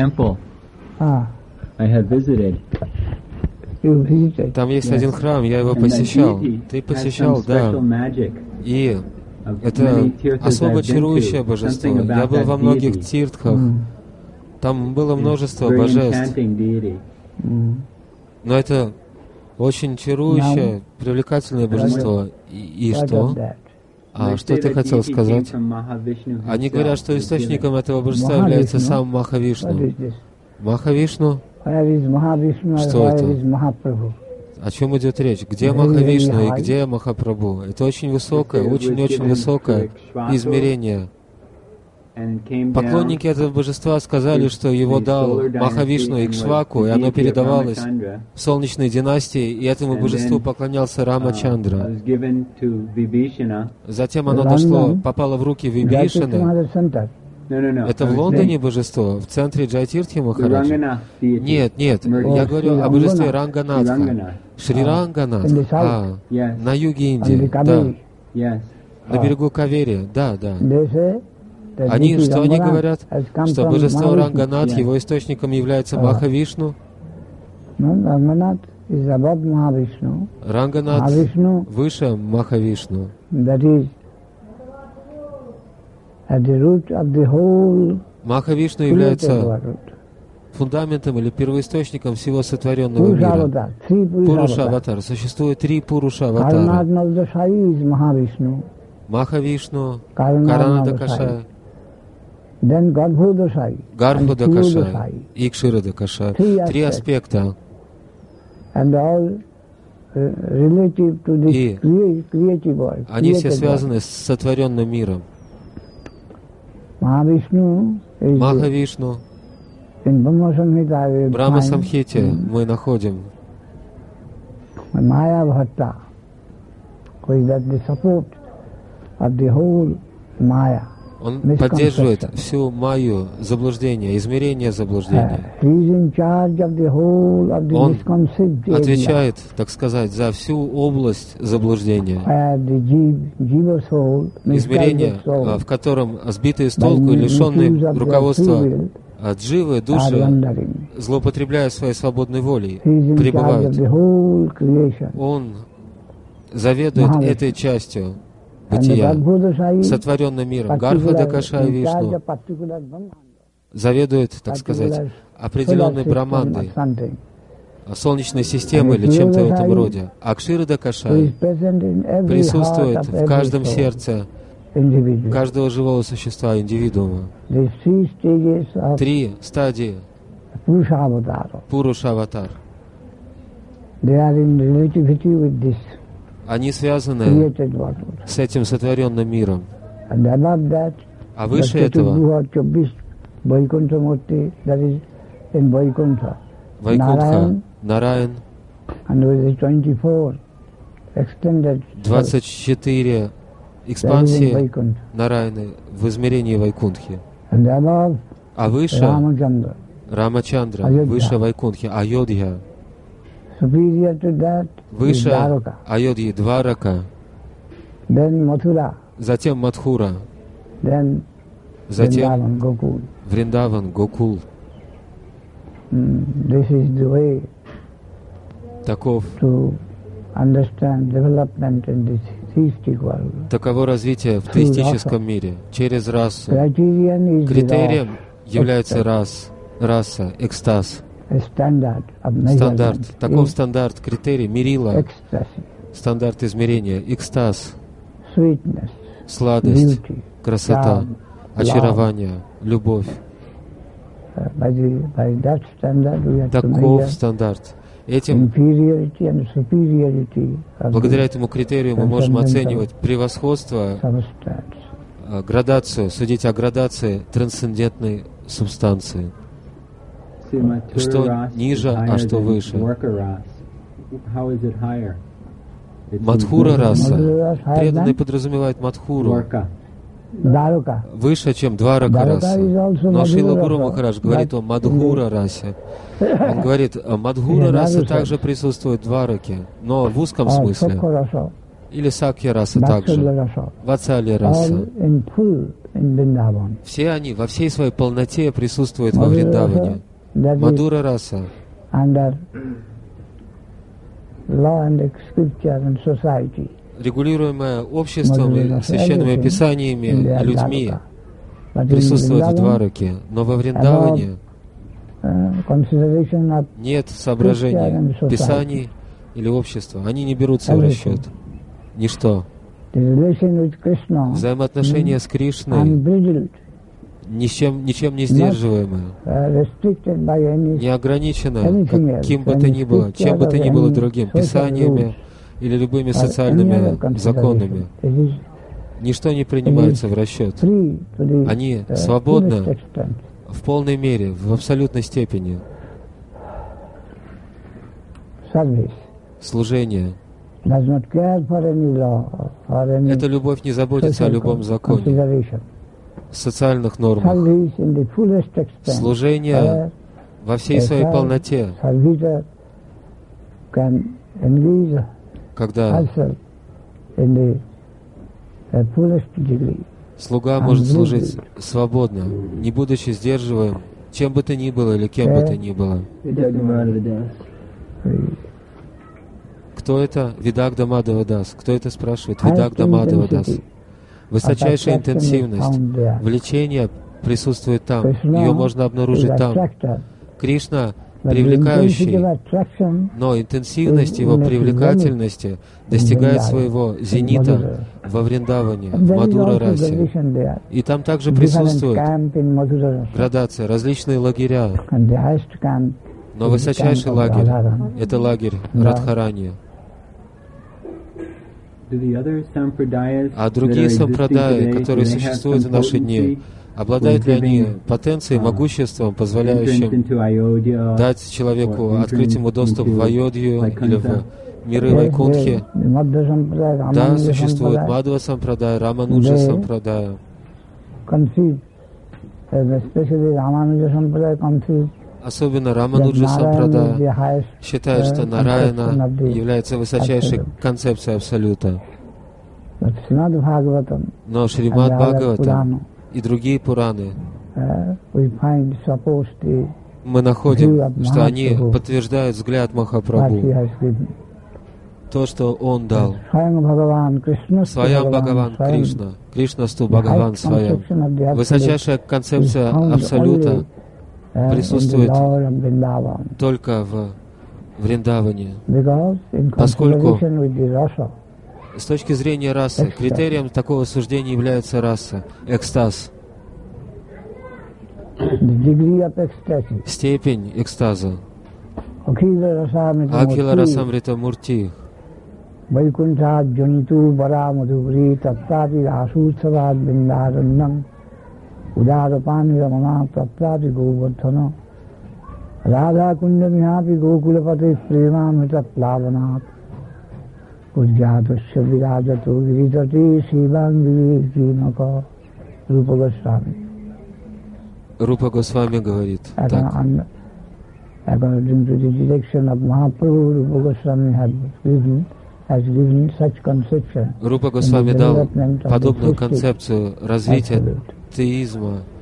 temple I had visited. Там есть один храм, я его посещал. Ты посещал, да. И это особо чарующее божество. Я был во многих тиртхах. Там было множество божеств. Но это очень чарующее, привлекательное божество. И что? А что ты хотел сказать? Они говорят, что источником этого божества является сам Махавишну. Махавишну? Что это? О чем идет речь? Где Махавишну и где Махапрабху? Это очень высокое, очень-очень высокое измерение. Поклонники этого божества сказали, что его дал Махавишну Икшваку, и оно передавалось в солнечной династии, и этому божеству поклонялся Рамачандра. Затем оно попало в руки Вибишины. Это в Лондоне божество, в центре Джайтиртхи Махараджа? Нет, я говорю о божестве Ранганатха. Шри Ранганатх, на юге Индии, да. На берегу Кавери, да. Что они говорят? Что божество Ранганат, его источником является Махавишну? Ранганат выше Махавишну. Махавишну является фундаментом или первоисточником всего сотворенного мира. Пуруша-аватар. Существует 3 Пуруша-аватара. Махавишну, Каранадакашая, Гарбхудакашая и Кширадакашая. 3 аспекта. И они все связаны с сотворенным миром. Махавишну в Брахма Самхите мы находим он поддерживает всю майю заблуждения, измерение заблуждения. Он отвечает, так сказать, за всю область заблуждения. Измерение, в котором сбитые с толку и лишенные руководства дживы, души, злоупотребляя своей свободной волей, пребывают. Он заведует этой частью бытия, сотворенным миром. Гарбхудакашая Вишну заведует, так сказать, определенной брамандой, солнечной системой или чем-то в этом роде. А Кширадакашай присутствует в каждом сердце каждого живого существа, индивидуума. 3 стадии Пуруша-аватар. Они связаны с этим сотворенным миром. А выше этого Вайкунтха, Нараян, 24 экспансии Нараяны в измерении Вайкунтхи. А выше Рамачандра, выше Вайкунтхи, Айодхья. Выше Айодхьи, Дварака. Затем Мадхура. Затем Вриндаван, Гокул. Таков таково развитие в теистическом мире через расу. Критерием является раса, экстаз. Стандарт. Таков стандарт, критерий, мерила, стандарт измерения, экстаз, сладость, красота, очарование, любовь. Таков стандарт. Благодаря этому критерию мы можем оценивать превосходство, градацию, судить о градации трансцендентной субстанции. Что ниже, а что выше. Мадхура раса. Преданный подразумевает Мадхуру. Выше, чем Дварака раса. Но Шрила Гуру Махарадж говорит о Мадхура расе. Он говорит, Мадхура раса также присутствует в Двараке, но в узком смысле. Или Сакья раса также. Ватсалья раса. Все они во всей своей полноте присутствуют во Вриндаване. Мадура раса, регулируемая обществом и священными писаниями и людьми, присутствует в Двараке, но во Вриндаване нет соображений писаний или общества. Они не берутся в расчет. Ничто. Взаимоотношения с Кришной ничем не сдерживаемое, не ограничено каким бы то ни было, чем бы то ни было другим, писаниями или любыми социальными законами. Ничто не принимается в расчет. Они свободны в полной мере, в абсолютной степени. Служение. Эта любовь не заботится о любом законе, социальных нормах. Служение во всей своей полноте, когда слуга может служить свободно, не будучи сдерживаем, чем бы то ни было или кем бы то ни было. Кто это? Видагда Мадхава Дас. Кто это спрашивает? Видагда Мадхава Дас. Высочайшая интенсивность влечения присутствует там. Ее можно обнаружить там. Кришна привлекающий, но интенсивность его привлекательности достигает своего зенита во Вриндаване, в Мадура-расе. И там также присутствует градация, различные лагеря. Но высочайший лагерь — это лагерь Радхарани. А другие сампрадаи, которые существуют в наши дни, обладают ли они потенцией, могуществом, позволяющим дать человеку, открыть ему доступ в Айодхью или в миры Вайкунтхи? Да, существует Мадхва Сампрадая, Рамануджа Сампрадая. Особенно Рамануджа Сампрадая считает, что Нараяна является высочайшей концепцией Абсолюта. Но Шримад Бхагаватам и другие Пураны мы находим, что они подтверждают взгляд Махапрабху, то, что он дал. Своям Бхагаван Кришна, Кришнасту Бхагаван Своям. Высочайшая концепция Абсолюта присутствует только в Вриндаване, поскольку с точки зрения расы, критерием такого суждения является раса, экстаз, степень экстаза. Акхила Расамрита Мурти. Vaikunthad Jonitu Bara Madhuri Tattati Asutavad Bindaranam Udadapani Ramana Tattati Govardhana Radha Kundamihapi Gokulapati Premamita Plavanat Ujjatasya Virajatu Viritati Shivangi Vinaka Rupa Goswami. Рупа Госвами говорит так. According to the direction of Mahaprabhu, Rupa Goswami has given such conception. Рупа Госвами дал подобную концепцию развития теизма